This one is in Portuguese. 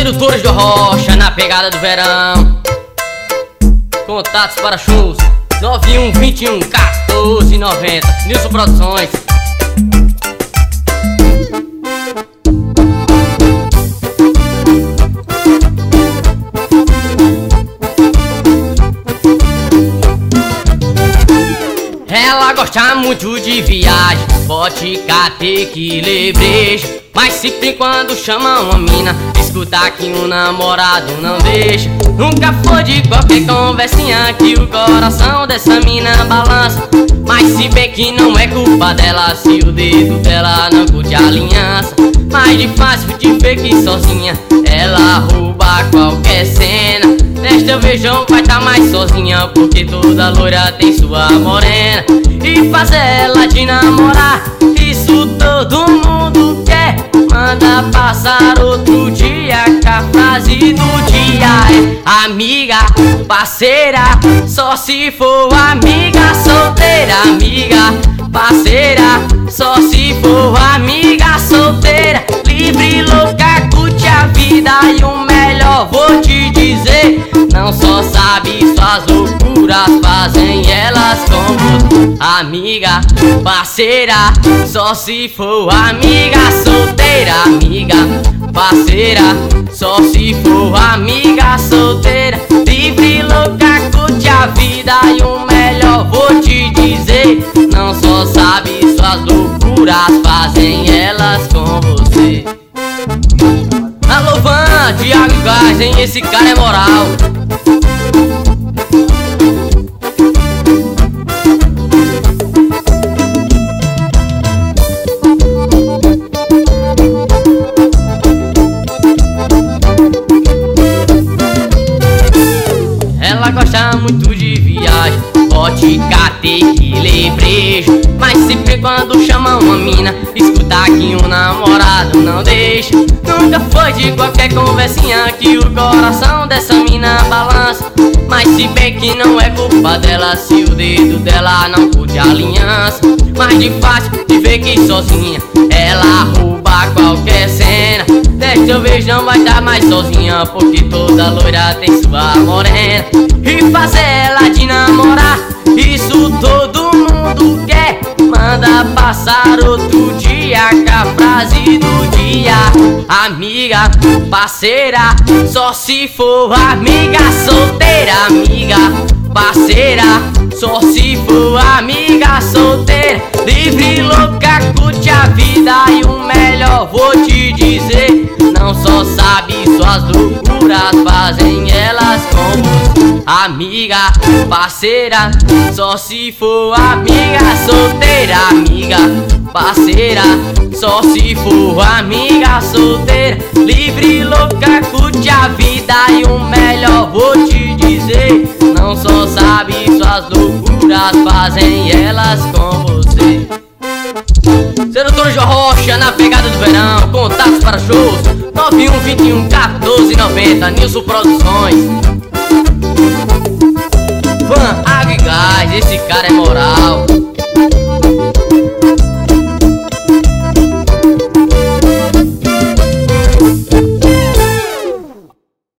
Sedutores do Rocha na pegada do verão. Contatos para shows 91 21 14 90. Nilson Produções. Ela gosta muito de viagem, vodka, tequila, breja. Mas sempre quando chama uma mina, escuta que um namorado não deixa. Nunca foi de qualquer conversinha que o coração dessa mina balança. Mas se bem que não é culpa dela se o dedo dela não curte a aliança. Mas de fácil de ver que sozinha ela rouba qualquer cena. Desta vez não vai tá mais sozinha, porque toda loira tem sua morena. E faz ela de namorar, isso todo mundo quer. Manda passar outro dia, que a frase do dia é: amiga, parceira, só se for amiga solteira. Amiga, parceira, só se for amiga solteira. Livre, louca, curte a vida e o melhor vou te dizer: não só sabe suas loucuras, fazem elas como amiga, parceira, só se for amiga solteira. Amiga, parceira, só se for amiga solteira. Livre, louca, curte a vida e o melhor vou te dizer: não só sabe suas loucuras, fazem elas com você. Alô, Van, Thiago e Gás, hein? Esse cara é moral. Ela gosta muito de viagem, vodka, tequila e breja. Mas sempre quando chama uma mina, escuta que um namorado não deixa. Nunca foi de qualquer conversinha que o coração dessa mina balança. Mas se bem que não é culpa dela se o dedo dela não curte a aliança. Mas de fácil de ver que sozinha ela rouba qualquer cena. Desta vez não vai estar mais sozinha, porque toda loira tem sua morena. E faz ela de namorar, isso todo mundo quer. Manda passar outro dia, com a frase do dia: amiga, parceira, só se for amiga solteira. Amiga, parceira, só se for amiga solteira. Livre, louca, curte a vida e o melhor vou te dizer: não só sabe suas loucuras, fazem elas como amiga, parceira, só se for amiga solteira. Amiga, parceira, só se for amiga solteira. Livre, louca, curte a vida e o melhor vou te dizer: não só sabe suas loucuras, fazem elas com você. Sedutores do Rocha na pegada do verão. Contatos para shows 91 21 14 90. Nilson Produções. Van, Água e Gás, esse cara é moral.